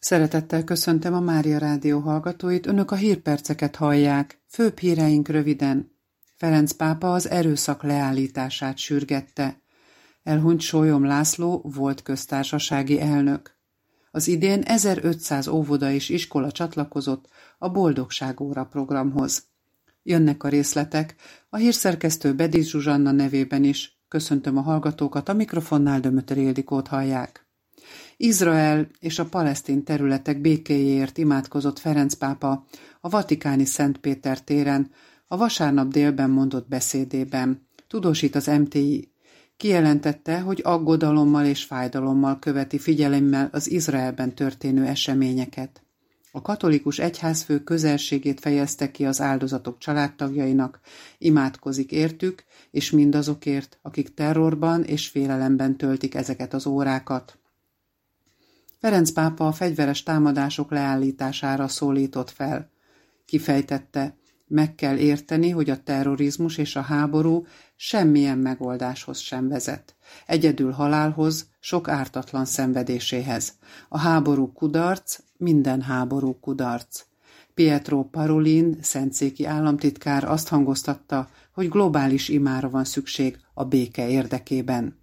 Szeretettel köszöntöm a Mária Rádió hallgatóit, önök a hírperceket hallják. Főbb híreink röviden. Ferenc pápa az erőszak leállítását sürgette. Elhunyt Sólyom László volt köztársasági elnök. Az idén 1500 óvoda és iskola csatlakozott a Boldogságóra programhoz. Jönnek a részletek, a hírszerkesztő Bedísz Zsuzsanna nevében is. Köszöntöm a hallgatókat, a mikrofonnál Dömötör Ildikót hallják. Izrael és a palesztin területek békéjéért imádkozott Ferenc pápa a vatikáni Szent Péter téren, a vasárnap délben mondott beszédében. Tudósít az MTI. Kijelentette, hogy aggodalommal és fájdalommal követi figyelemmel az Izraelben történő eseményeket. A katolikus egyházfő közelségét fejezte ki az áldozatok családtagjainak, imádkozik értük, és mindazokért, akik terrorban és félelemben töltik ezeket az órákat. Ferenc pápa a fegyveres támadások leállítására szólított fel. Kifejtette, meg kell érteni, hogy a terrorizmus és a háború semmilyen megoldáshoz sem vezet. Egyedül halálhoz, sok ártatlan szenvedéséhez. A háború kudarc, minden háború kudarc. Pietro Parolin, szentszéki államtitkár azt hangoztatta, hogy globális imára van szükség a béke érdekében.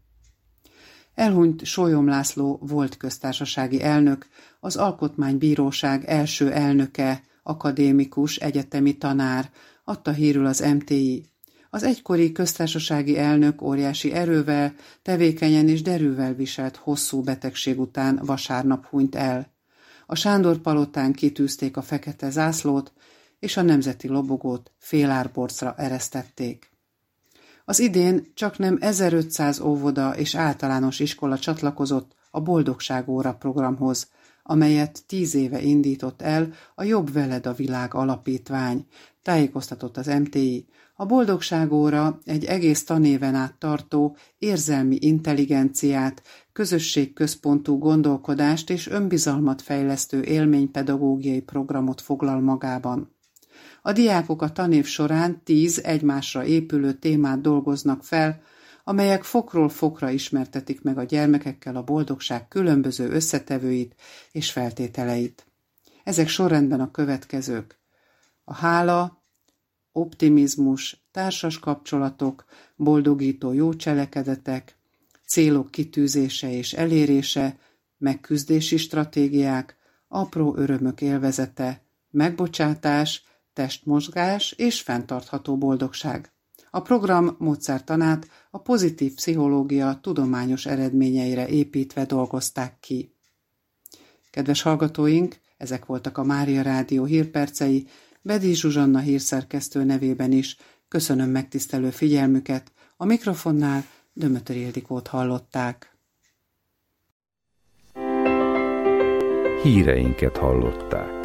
Elhunyt Sólyom László volt köztársasági elnök, az Alkotmánybíróság első elnöke, akadémikus, egyetemi tanár, adta hírül az MTI. Az egykori köztársasági elnök óriási erővel, tevékenyen és derűvel viselt hosszú betegség után vasárnap hunyt el. A Sándor-palotán kitűzték a fekete zászlót, és a nemzeti lobogót félárborcra eresztették. Az idén csaknem 1500 óvoda és általános iskola csatlakozott a Boldogságóra programhoz, amelyet 10 éve indított el a Jobb veled a világ alapítvány, tájékoztatott az MTI. A Boldogságóra egy egész tanéven át tartó érzelmi intelligenciát, közösségközpontú gondolkodást és önbizalmat fejlesztő élménypedagógiai programot foglal magában. A diákok a tanév során 10 egymásra épülő témát dolgoznak fel, amelyek fokról fokra ismertetik meg a gyermekekkel a boldogság különböző összetevőit és feltételeit. Ezek sorrendben a következők: a hála, optimizmus, társas kapcsolatok, boldogító jó cselekedetek, célok kitűzése és elérése, megküzdési stratégiák, apró örömök élvezete, megbocsátás, testmozgás és fenntartható boldogság. A program módszertanát a pozitív pszichológia tudományos eredményeire építve dolgozták ki. Kedves hallgatóink, ezek voltak a Mária Rádió hírpercei, Bedísz Zsuzsanna hírszerkesztő nevében is. Köszönöm megtisztelő figyelmüket, a mikrofonnál Dömötör Ildikót hallották. Híreinket hallották.